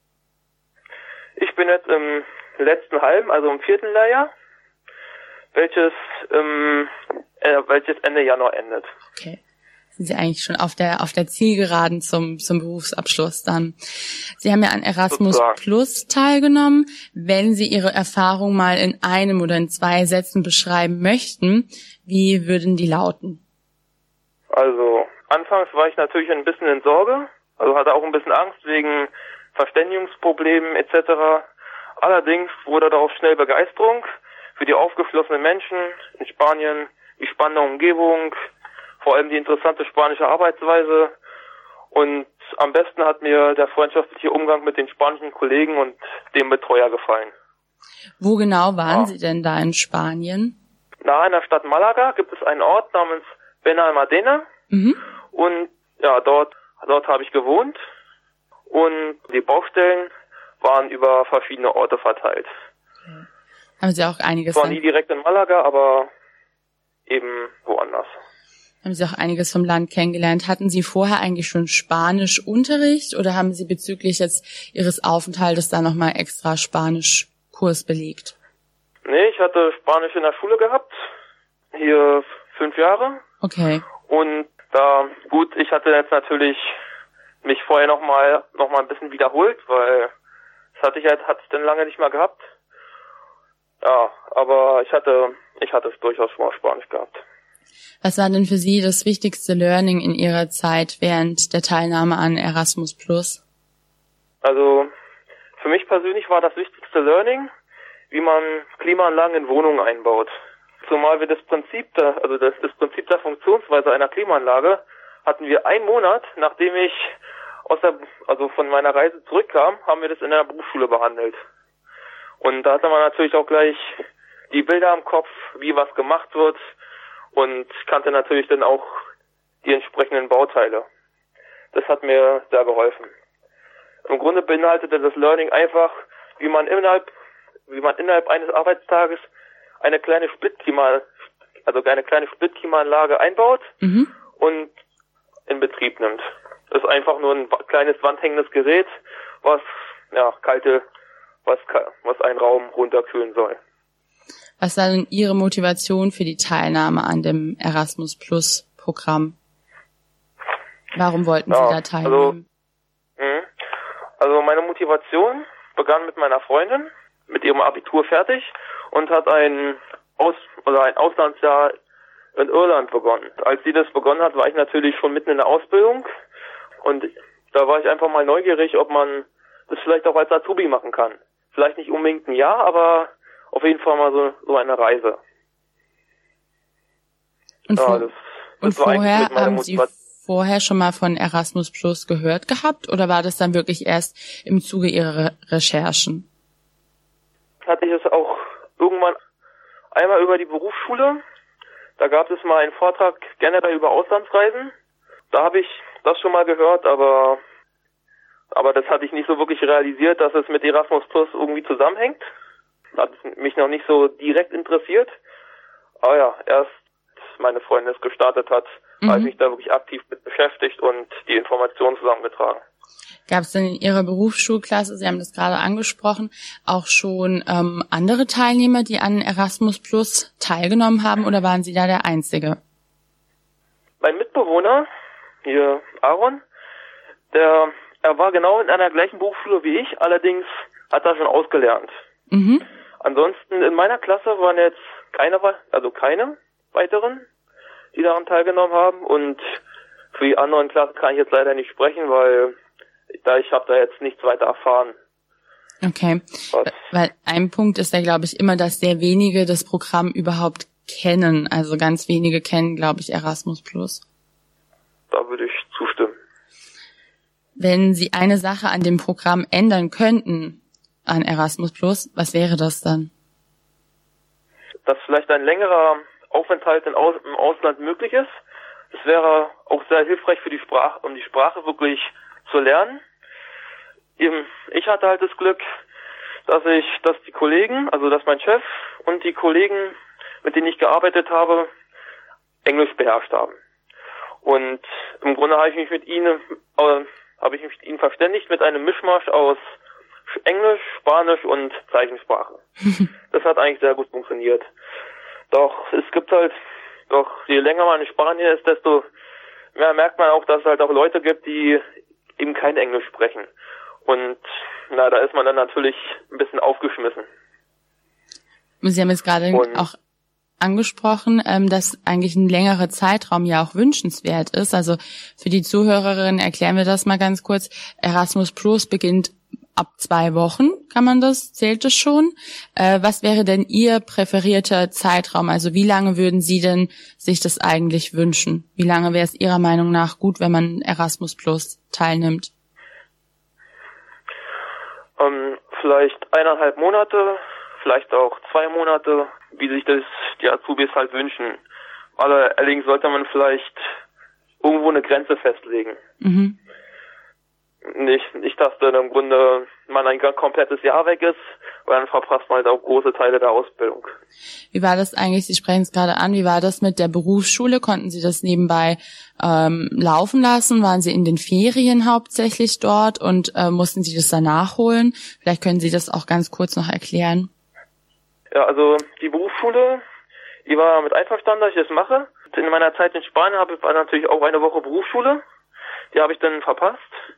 Ich bin jetzt im letzten halben, also im vierten Lehrjahr, welches ähm, äh, welches Ende Januar endet. Okay. Sind Sie eigentlich schon auf der auf der Zielgeraden zum zum Berufsabschluss dann? Sie haben ja an Erasmus Sozusagen. Plus teilgenommen. Wenn Sie Ihre Erfahrung mal in einem oder in zwei Sätzen beschreiben möchten, wie würden die lauten? Also anfangs war ich natürlich ein bisschen in Sorge, also hatte auch ein bisschen Angst wegen Verständigungsproblemen et cetera. Allerdings wurde darauf schnell Begeisterung für die aufgeschlossenen Menschen in Spanien, die spannende Umgebung, vor allem die interessante spanische Arbeitsweise und am besten hat mir der freundschaftliche Umgang mit den spanischen Kollegen und dem Betreuer gefallen. Wo genau waren ja. Sie denn da in Spanien? Nahe einer Stadt Malaga gibt es einen Ort namens Benalmádena mhm. und ja, dort dort habe ich gewohnt und die Baustellen waren über verschiedene Orte verteilt. Okay. Haben Sie auch einiges... Zwar nie direkt in Malaga, aber eben woanders. Haben Sie auch einiges vom Land kennengelernt. Hatten Sie vorher eigentlich schon Spanischunterricht oder haben Sie bezüglich jetzt Ihres Aufenthaltes da nochmal extra Spanischkurs belegt? Nee, ich hatte Spanisch in der Schule gehabt, hier fünf Jahre. Okay. Und Da, gut, ich hatte jetzt natürlich mich vorher nochmal noch mal ein bisschen wiederholt, weil das hatte ich halt, hatte ich dann lange nicht mehr gehabt. Ja, aber ich hatte, ich hatte es durchaus schon mal Spanisch gehabt. Was war denn für Sie das wichtigste Learning in Ihrer Zeit während der Teilnahme an Erasmus Plus? Also, für mich persönlich war das wichtigste Learning, wie man Klimaanlagen in Wohnungen einbaut. Zumal wir das Prinzip der, also das, das Prinzip der Funktionsweise einer Klimaanlage hatten wir einen Monat, nachdem ich aus der, also von meiner Reise zurückkam, haben wir das in der Berufsschule behandelt. Und da hatte man natürlich auch gleich die Bilder im Kopf, wie was gemacht wird, und kannte natürlich dann auch die entsprechenden Bauteile. Das hat mir sehr geholfen. Im Grunde beinhaltete das Learning einfach, wie man innerhalb, wie man innerhalb eines Arbeitstages eine kleine Splitklima, also eine kleine Splitklimaanlage einbaut mhm. und in Betrieb nimmt. Das ist einfach nur ein kleines wandhängendes Gerät, was ja kalte, was was einen Raum runterkühlen soll. Was war denn Ihre Motivation für die Teilnahme an dem Erasmus Plus Programm? Warum wollten Sie ja, da teilnehmen? Also, also meine Motivation begann mit meiner Freundin, mit ihrem Abitur fertig, und hat ein Aus oder ein Auslandsjahr in Irland begonnen. Als sie das begonnen hat, war ich natürlich schon mitten in der Ausbildung, und da war ich einfach mal neugierig, ob man das vielleicht auch als Azubi machen kann. Vielleicht nicht unbedingt ein Jahr, aber auf jeden Fall mal so, so eine Reise. Und, ja, das, das und vorher haben Sie vorher schon mal von Erasmus Plus gehört gehabt, oder war das dann wirklich erst im Zuge Ihrer Re- Recherchen? Hatte ich es auch irgendwann einmal über die Berufsschule. Da gab es mal einen Vortrag generell über Auslandsreisen. Da habe ich das schon mal gehört, aber aber das hatte ich nicht so wirklich realisiert, dass es mit Erasmus Plus irgendwie zusammenhängt. Hat mich noch nicht so direkt interessiert. Aber ja, erst meine Freundin es gestartet hat, mhm. habe ich mich da wirklich aktiv mit beschäftigt und die Informationen zusammengetragen. Gab es denn in Ihrer Berufsschulklasse, Sie haben das gerade angesprochen, auch schon ähm, andere Teilnehmer, die an Erasmus Plus teilgenommen haben, oder waren Sie da der Einzige? Mein Mitbewohner, hier Aaron, der er war genau in einer gleichen Berufsschule wie ich, allerdings hat er schon ausgelernt. Mhm. Ansonsten in meiner Klasse waren jetzt keine, also keine weiteren, die daran teilgenommen haben, und für die anderen Klassen kann ich jetzt leider nicht sprechen, weil da ich habe da jetzt nichts weiter erfahren. Okay, Was? Weil ein Punkt ist ja, glaube ich, immer, dass sehr wenige das Programm überhaupt kennen. Also ganz wenige kennen, glaube ich, Erasmus Plus. Da würde ich zustimmen. Wenn Sie eine Sache an dem Programm ändern könnten, an Erasmus Plus, was wäre das dann? Dass vielleicht ein längerer Aufenthalt im Ausland möglich ist. Das wäre auch sehr hilfreich für die Sprache, um die Sprache wirklich zu lernen. Ich hatte halt das Glück, dass ich, dass die Kollegen, also dass mein Chef und die Kollegen, mit denen ich gearbeitet habe, Englisch beherrscht haben. Und im Grunde habe ich mich mit ihnen, äh, habe ich mich mit ihnen verständigt mit einem Mischmasch aus Englisch, Spanisch und Zeichensprache. Das hat eigentlich sehr gut funktioniert. Doch es gibt halt, doch je länger man in Spanien ist, desto mehr merkt man auch, dass es halt auch Leute gibt, die eben kein Englisch sprechen. Und na, da ist man dann natürlich ein bisschen aufgeschmissen. Sie haben jetzt gerade und auch angesprochen, ähm, dass eigentlich ein längerer Zeitraum ja auch wünschenswert ist. Also für die Zuhörerinnen erklären wir das mal ganz kurz. Erasmus Plus beginnt ab zwei Wochen, kann man das? Zählt das schon? Äh, was wäre denn Ihr präferierter Zeitraum? Also wie lange würden Sie denn sich das eigentlich wünschen? Wie lange wäre es Ihrer Meinung nach gut, wenn man Erasmus Plus teilnimmt? Ähm, vielleicht eineinhalb Monate, vielleicht auch zwei Monate, wie sich das die Azubis halt wünschen. Allerdings sollte man vielleicht irgendwo eine Grenze festlegen. Mhm. Nicht, nicht, dass dann im Grunde man ein komplettes Jahr weg ist, weil dann verpasst man halt auch große Teile der Ausbildung. Wie war das eigentlich, Sie sprechen es gerade an, wie war das mit der Berufsschule? Konnten Sie das nebenbei ähm, laufen lassen? Waren Sie in den Ferien hauptsächlich dort und äh, mussten Sie das dann nachholen? Vielleicht können Sie das auch ganz kurz noch erklären. Ja, also die Berufsschule, Ich war mit einverstanden, dass ich das mache. In meiner Zeit in Spanien habe ich war natürlich auch eine Woche Berufsschule. Die habe ich dann verpasst.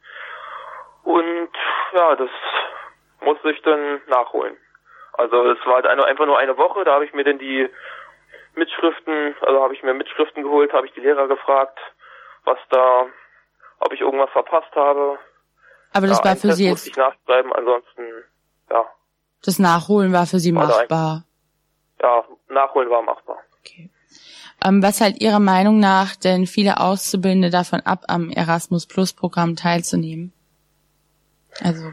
Und ja, das musste ich dann nachholen. Also es war halt eine, einfach nur eine Woche, da habe ich mir dann die Mitschriften, also habe ich mir Mitschriften geholt, habe ich die Lehrer gefragt, was da, ob ich irgendwas verpasst habe. Aber das ja, war für Test Sie musste jetzt... ich nachschreiben, ansonsten, ja. Das Nachholen war für Sie war machbar? Ja, Nachholen war machbar. Okay. Ähm, was halt Ihrer Meinung nach denn viele Auszubildende davon ab, am Erasmus-Plus-Programm teilzunehmen? Also...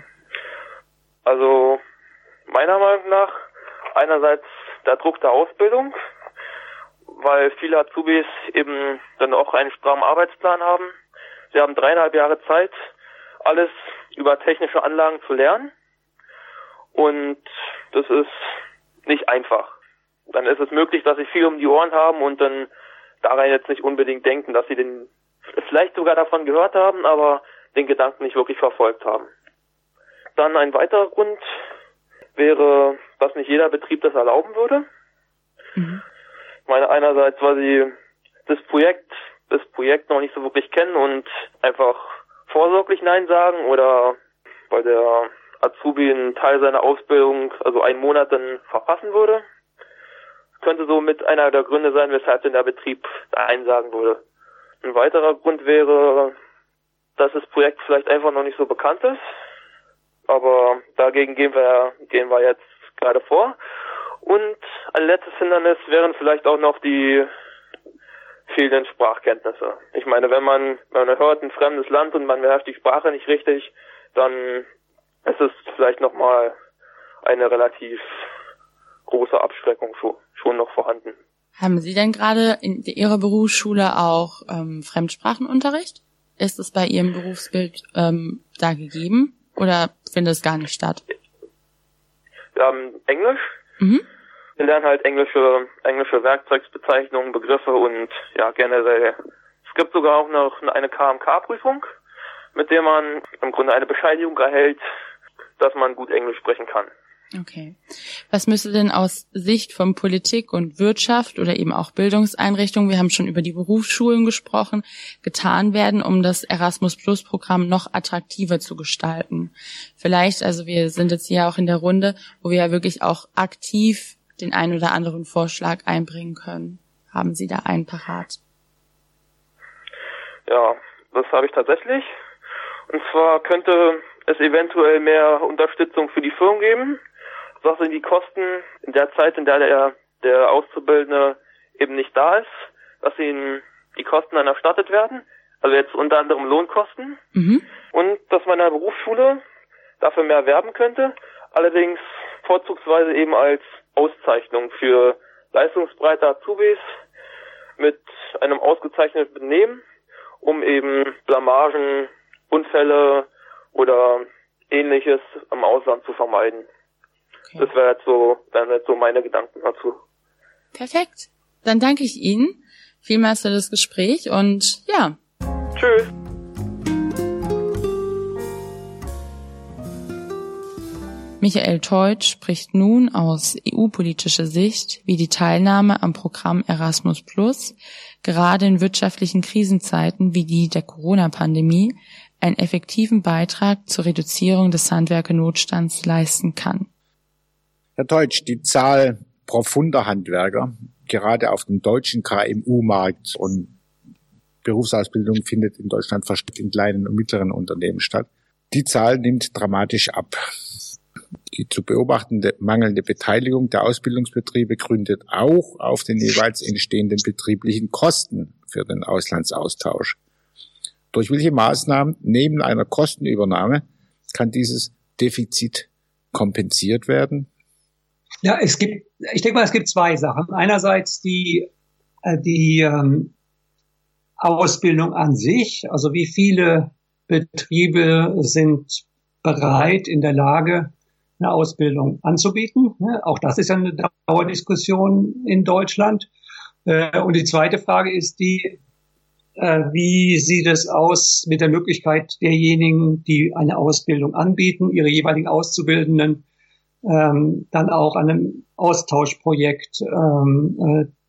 Also, meiner Meinung nach, einerseits der Druck der Ausbildung, weil viele Azubis eben dann auch einen strammen Arbeitsplan haben. Sie haben dreieinhalb Jahre Zeit, alles über technische Anlagen zu lernen. Und das ist nicht einfach. Dann ist es möglich, dass sie viel um die Ohren haben und dann daran jetzt nicht unbedingt denken, dass sie den vielleicht sogar davon gehört haben, aber den Gedanken nicht wirklich verfolgt haben. Dann ein weiterer Grund wäre, dass nicht jeder Betrieb das erlauben würde. Mhm. Ich meine, einerseits, weil sie das Projekt, das Projekt noch nicht so wirklich kennen und einfach vorsorglich Nein sagen, oder weil der Azubi einen Teil seiner Ausbildung, also einen Monat, dann verpassen würde. Das könnte so mit einer der Gründe sein, weshalb denn der Betrieb Nein sagen würde. Ein weiterer Grund wäre, dass das Projekt vielleicht einfach noch nicht so bekannt ist. Aber dagegen gehen wir, gehen wir jetzt gerade vor. Und ein letztes Hindernis wären vielleicht auch noch die fehlenden Sprachkenntnisse. Ich meine, wenn man, wenn man hört ein fremdes Land und man beherrscht die Sprache nicht richtig, dann ist es vielleicht nochmal eine relativ große Abschreckung schon, schon noch vorhanden. Haben Sie denn gerade in Ihrer Berufsschule auch ähm, Fremdsprachenunterricht? Ist es bei Ihrem Berufsbild ähm, da gegeben? Oder findet es gar nicht statt? Wir haben Englisch. Mhm. Wir lernen halt englische englische Werkzeugsbezeichnungen, Begriffe und ja generell. Es gibt sogar auch noch eine K M K-Prüfung, mit der man im Grunde eine Bescheinigung erhält, dass man gut Englisch sprechen kann. Okay. Was müsste denn aus Sicht von Politik und Wirtschaft oder eben auch Bildungseinrichtungen, wir haben schon über die Berufsschulen gesprochen, getan werden, um das Erasmus-Plus-Programm noch attraktiver zu gestalten? Vielleicht, also wir sind jetzt hier auch in der Runde, wo wir ja wirklich auch aktiv den einen oder anderen Vorschlag einbringen können. Haben Sie da einen parat? Ja, das habe ich tatsächlich. Und zwar könnte es eventuell mehr Unterstützung für die Firmen geben, dass sie die Kosten in der Zeit, in der der, der Auszubildende eben nicht da ist, dass ihnen die Kosten dann erstattet werden, also jetzt unter anderem Lohnkosten. Mhm. Und dass man in der Berufsschule dafür mehr werben könnte, allerdings vorzugsweise eben als Auszeichnung für leistungsbreite Azubis mit einem ausgezeichneten Benehmen, um eben Blamagen, Unfälle oder Ähnliches im Ausland zu vermeiden. Okay. Das wäre jetzt so, wären jetzt so meine Gedanken dazu. Perfekt. Dann danke ich Ihnen vielmals für das Gespräch und ja. Tschüss. Michael Teutsch spricht nun aus E U-politischer Sicht, wie die Teilnahme am Programm Erasmus Plus gerade in wirtschaftlichen Krisenzeiten wie die der Corona-Pandemie einen effektiven Beitrag zur Reduzierung des Handwerkernotstands leisten kann. Herr Teutsch, die Zahl profunder Handwerker, gerade auf dem deutschen K M U-Markt, und Berufsausbildung findet in Deutschland verstärkt in kleinen und mittleren Unternehmen statt, die Zahl nimmt dramatisch ab. Die zu beobachtende mangelnde Beteiligung der Ausbildungsbetriebe gründet auch auf den jeweils entstehenden betrieblichen Kosten für den Auslandsaustausch. Durch welche Maßnahmen neben einer Kostenübernahme kann dieses Defizit kompensiert werden? Ja, es gibt, ich denke mal, es gibt zwei Sachen. Einerseits die, die ähm, Ausbildung an sich, also wie viele Betriebe sind bereit, in der Lage, eine Ausbildung anzubieten. Auch das ist ja eine Dauerdiskussion in Deutschland. Und die zweite Frage ist die, wie sieht es aus mit der Möglichkeit derjenigen, die eine Ausbildung anbieten, ihre jeweiligen Auszubildenden dann auch an einem Austauschprojekt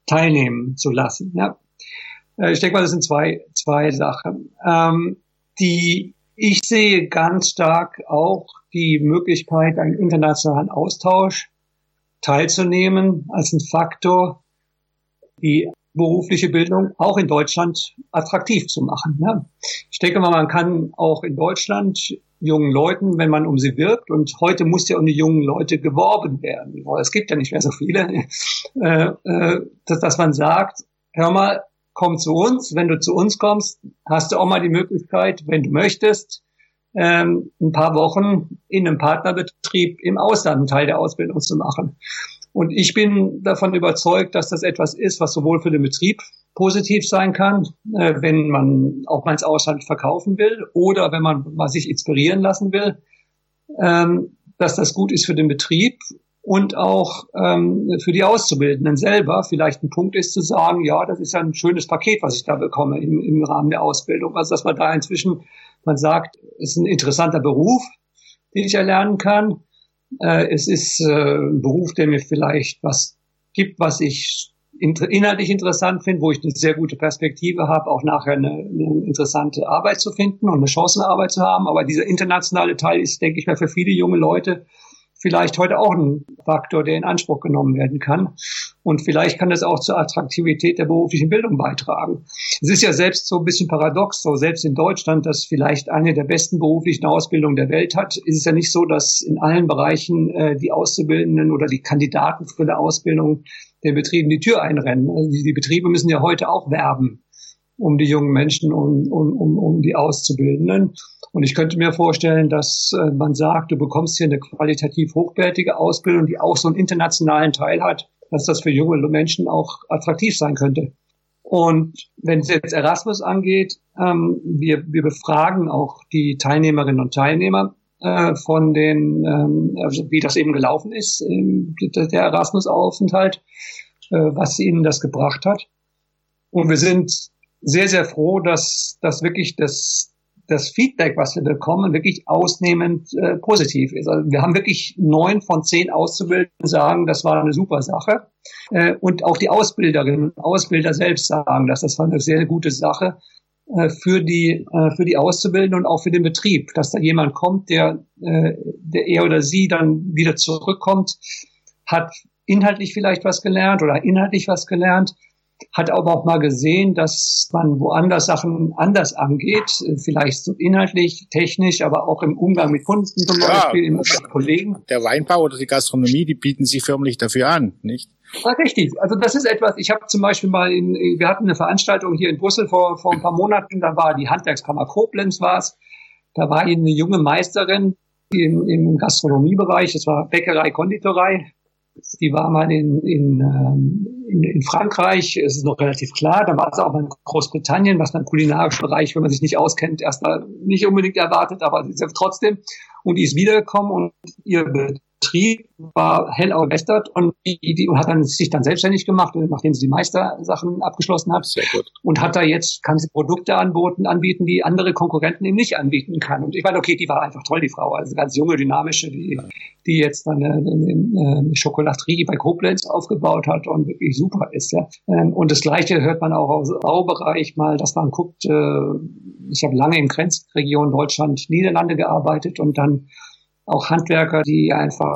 teilnehmen zu lassen. Ja. Ich denke mal, das sind zwei, zwei Sachen. Ähm, die, ich sehe ganz stark auch die Möglichkeit, einen internationalen Austausch teilzunehmen als ein Faktor, die berufliche Bildung auch in Deutschland attraktiv zu machen. Ja. Ich denke mal, man kann auch in Deutschland jungen Leuten, wenn man um sie wirbt, und heute muss ja um die jungen Leute geworben werden, weil es gibt ja nicht mehr so viele, äh, äh, dass, dass man sagt, hör mal, komm zu uns, wenn du zu uns kommst, hast du auch mal die Möglichkeit, wenn du möchtest, ähm, ein paar Wochen in einem Partnerbetrieb im Ausland einen Teil der Ausbildung zu machen. Und ich bin davon überzeugt, dass das etwas ist, was sowohl für den Betrieb positiv sein kann, äh, wenn man auch mal ins Ausland verkaufen will oder wenn man mal sich inspirieren lassen will, ähm, dass das gut ist für den Betrieb und auch ähm, für die Auszubildenden selber vielleicht ein Punkt ist zu sagen, ja, das ist ja ein schönes Paket, was ich da bekomme im, im Rahmen der Ausbildung. Also dass man da inzwischen, man sagt, es ist ein interessanter Beruf, den ich erlernen kann. Äh, es ist äh, ein Beruf, der mir vielleicht was gibt, was ich inhaltlich interessant finde, wo ich eine sehr gute Perspektive habe, auch nachher eine, eine interessante Arbeit zu finden und eine Chancenarbeit zu haben. Aber dieser internationale Teil ist, denke ich mal, für viele junge Leute vielleicht heute auch ein Faktor, der in Anspruch genommen werden kann. Und vielleicht kann das auch zur Attraktivität der beruflichen Bildung beitragen. Es ist ja selbst so ein bisschen paradox, so selbst in Deutschland, das vielleicht eine der besten beruflichen Ausbildungen der Welt hat, ist es ja nicht so, dass in allen Bereichen äh, die Auszubildenden oder die Kandidaten für eine Ausbildung den Betrieben die Tür einrennen. Also die, die Betriebe müssen ja heute auch werben um die jungen Menschen, um, um, um, um die Auszubildenden. Und ich könnte mir vorstellen, dass äh, man sagt, du bekommst hier eine qualitativ hochwertige Ausbildung, die auch so einen internationalen Teil hat, dass das für junge Menschen auch attraktiv sein könnte. Und wenn es jetzt Erasmus angeht, ähm, wir, wir befragen auch die Teilnehmerinnen und Teilnehmer äh, von den, ähm, also wie das eben gelaufen ist, ähm, der Erasmus-Aufenthalt, äh, was ihnen das gebracht hat. Und wir sind sehr, sehr froh, dass das wirklich das das Feedback, was wir bekommen, wirklich ausnehmend äh, positiv ist. Also wir haben wirklich neun von zehn Auszubildenden sagen, das war eine super Sache. Äh, und auch die Ausbilderinnen und Ausbilder selbst sagen, dass das war eine sehr gute Sache äh, für die äh, für die Auszubildenden und auch für den Betrieb, dass da jemand kommt, der äh, der er oder sie dann wieder zurückkommt, hat inhaltlich vielleicht was gelernt oder inhaltlich was gelernt, hat aber auch mal gesehen, dass man woanders Sachen anders angeht, vielleicht so inhaltlich, technisch, aber auch im Umgang mit Kunden zum Beispiel, ja, mit Kollegen. Der Weinbau oder die Gastronomie, die bieten sich förmlich dafür an, nicht? Ja, richtig. Also das ist etwas, ich habe zum Beispiel mal, in, wir hatten eine Veranstaltung hier in Brüssel vor, vor ein paar Monaten, da war die Handwerkskammer Koblenz war's, da war eine junge Meisterin im, im Gastronomiebereich, das war Bäckerei, Konditorei. Die war mal in, in, in, in Frankreich, es ist noch relativ klar, dann war es auch mal in Großbritannien, was man im kulinarischen Bereich, wenn man sich nicht auskennt, erstmal nicht unbedingt erwartet, aber sie ist ja trotzdem. Und die ist wiedergekommen und ihr Betrieb war hell begeistert und die, die hat dann sich dann selbstständig gemacht, nachdem sie die Meistersachen abgeschlossen hat. Sehr gut. Und hat da jetzt, kann sie Produkte anbieten, anbieten, die andere Konkurrenten eben nicht anbieten kann. Und ich meine, okay, die war einfach toll, die Frau, also ganz junge, dynamische, die, die jetzt dann eine, eine, eine Schokolaterie bei Koblenz aufgebaut hat und wirklich super ist, ja. Und das Gleiche hört man auch aus dem Baubereich mal, dass man guckt, ich habe lange in Grenzregion Deutschland, Niederlande gearbeitet und dann auch Handwerker, die einfach,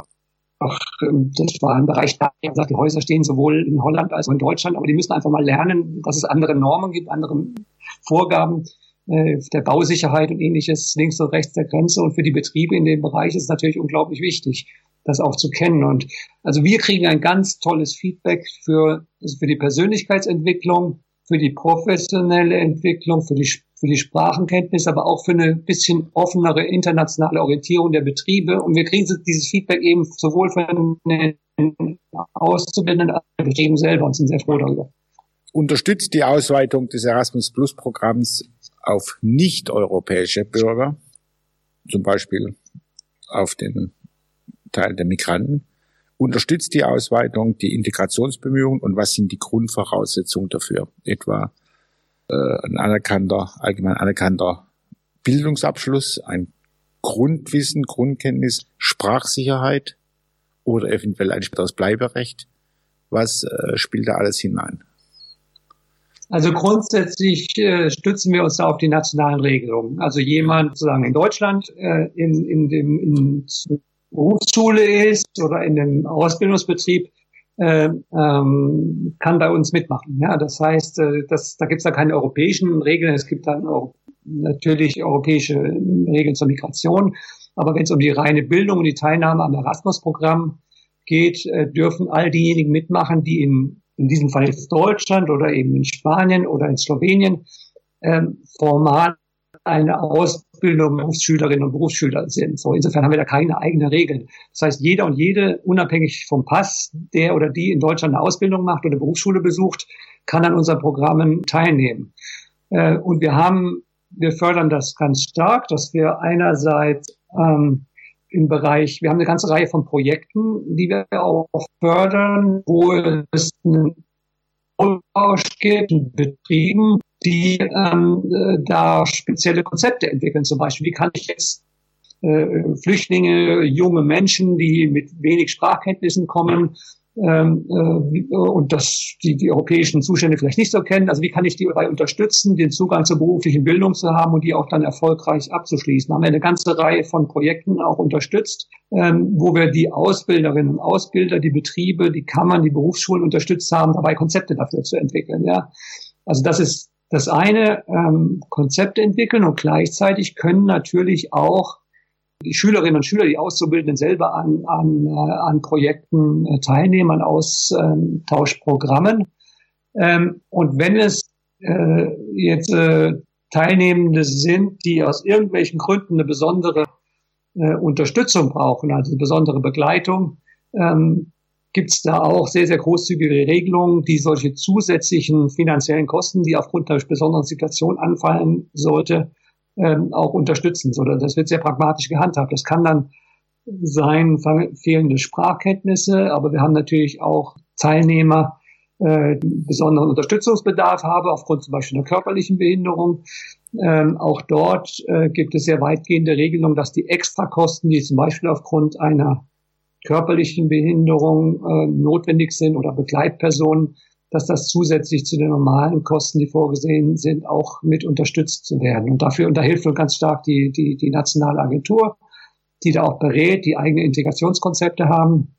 das war ein Bereich, da die Häuser stehen sowohl in Holland als auch in Deutschland, aber die müssen einfach mal lernen, dass es andere Normen gibt, andere Vorgaben äh, der Bausicherheit und ähnliches links und rechts der Grenze. Und für die Betriebe in dem Bereich ist es natürlich unglaublich wichtig, das auch zu kennen. Und also wir kriegen ein ganz tolles Feedback für, für die Persönlichkeitsentwicklung, für die professionelle Entwicklung, für die, für die Sprachenkenntnis, aber auch für eine bisschen offenere internationale Orientierung der Betriebe. Und wir kriegen dieses Feedback eben sowohl von den Auszubildenden als auch den Betrieben selber und sind sehr froh darüber. Unterstützt die Ausweitung des Erasmus-Plus-Programms auf nicht-europäische Bürger, zum Beispiel auf den Teil der Migranten, unterstützt die Ausweitung die Integrationsbemühungen und was sind die Grundvoraussetzungen dafür? Etwa äh, ein anerkannter, allgemein anerkannter Bildungsabschluss, ein Grundwissen, Grundkenntnis, Sprachsicherheit oder eventuell ein späteres Bleiberecht Was äh, spielt da alles hinein? Also grundsätzlich äh, stützen wir uns da auf die nationalen Regelungen. Also jemand sozusagen in Deutschland äh, in, in dem in Berufsschule ist oder in dem Ausbildungsbetrieb, äh, ähm, kann bei uns mitmachen. Ja, das heißt, äh, das, da gibt es da keine europäischen Regeln. Es gibt dann auch natürlich europäische Regeln zur Migration. Aber wenn es um die reine Bildung und die Teilnahme am Erasmus-Programm geht, äh, dürfen all diejenigen mitmachen, die in in diesem Fall jetzt Deutschland oder eben in Spanien oder in Slowenien ähm, formal eine Ausbildung Berufsschülerinnen und Berufsschüler sind. So, insofern haben wir da keine eigene Regel. Das heißt, jeder und jede, unabhängig vom Pass, der oder die in Deutschland eine Ausbildung macht oder Berufsschule besucht, kann an unseren Programmen teilnehmen. Äh, und wir haben, wir fördern das ganz stark, dass wir einerseits ähm, im Bereich, wir haben eine ganze Reihe von Projekten, die wir auch fördern, wo es einen Austausch gibt, Betrieben, die ähm, da spezielle Konzepte entwickeln. Zum Beispiel, wie kann ich jetzt äh, Flüchtlinge, junge Menschen, die mit wenig Sprachkenntnissen kommen, ähm, äh, und das die, die europäischen Zustände vielleicht nicht so kennen. Also wie kann ich die dabei unterstützen, den Zugang zur beruflichen Bildung zu haben und die auch dann erfolgreich abzuschließen? Da haben wir eine ganze Reihe von Projekten auch unterstützt, ähm, wo wir die Ausbilderinnen und Ausbilder, die Betriebe, die Kammern, die Berufsschulen unterstützt haben, dabei Konzepte dafür zu entwickeln. Ja, also das ist das eine, ähm, Konzepte entwickeln, und gleichzeitig können natürlich auch die Schülerinnen und Schüler, die Auszubildenden selber an, an, an Projekten teilnehmen, an Austauschprogrammen. Ähm, und wenn es äh, jetzt äh, Teilnehmende sind, die aus irgendwelchen Gründen eine besondere äh, Unterstützung brauchen, also eine besondere Begleitung, ähm, gibt es da auch sehr, sehr großzügige Regelungen, die solche zusätzlichen finanziellen Kosten, die aufgrund der besonderen Situation anfallen sollte, Ähm, auch unterstützen, sondern das wird sehr pragmatisch gehandhabt. Das kann dann sein fehlende Sprachkenntnisse, aber wir haben natürlich auch Teilnehmer, äh, die besonderen Unterstützungsbedarf haben, aufgrund zum Beispiel einer körperlichen Behinderung. Ähm, auch dort äh, gibt es sehr weitgehende Regelungen, dass die Extrakosten, die zum Beispiel aufgrund einer körperlichen Behinderung äh, notwendig sind oder Begleitpersonen, dass das zusätzlich zu den normalen Kosten, die vorgesehen sind, auch mit unterstützt zu werden. Und dafür, und da hilft uns ganz stark die, die, die nationale Agentur, die da auch berät, die eigene Integrationskonzepte haben,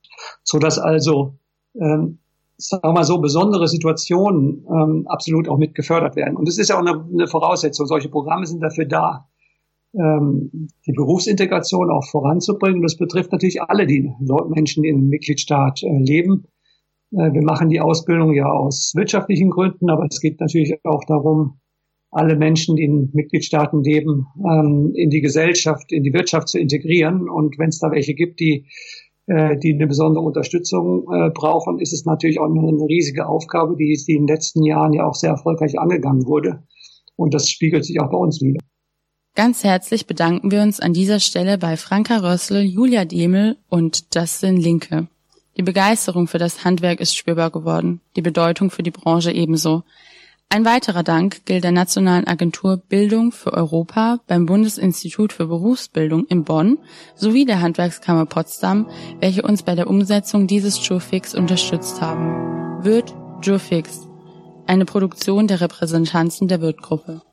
so dass also, ähm, sagen wir mal so, besondere Situationen ähm, absolut auch mit gefördert werden. Und es ist ja auch eine, eine Voraussetzung. Solche Programme sind dafür da, ähm, die Berufsintegration auch voranzubringen. Das betrifft natürlich alle die Menschen, die in einem Mitgliedstaat äh, leben. Wir machen die Ausbildung ja aus wirtschaftlichen Gründen, aber es geht natürlich auch darum, alle Menschen, die in Mitgliedstaaten leben, in die Gesellschaft, in die Wirtschaft zu integrieren. Und wenn es da welche gibt, die, die eine besondere Unterstützung brauchen, ist es natürlich auch eine riesige Aufgabe, die, die in den letzten Jahren ja auch sehr erfolgreich angegangen wurde. Und das spiegelt sich auch bei uns wider. Ganz herzlich bedanken wir uns an dieser Stelle bei Franka Rössl, Julia Demel und Justin Linke. Die Begeisterung für das Handwerk ist spürbar geworden, die Bedeutung für die Branche ebenso. Ein weiterer Dank gilt der Nationalen Agentur Bildung für Europa beim Bundesinstitut für Berufsbildung in Bonn sowie der Handwerkskammer Potsdam, welche uns bei der Umsetzung dieses Jurfix unterstützt haben. Wirth Jurfix, eine Produktion der Repräsentanzen der Wirth-Gruppe.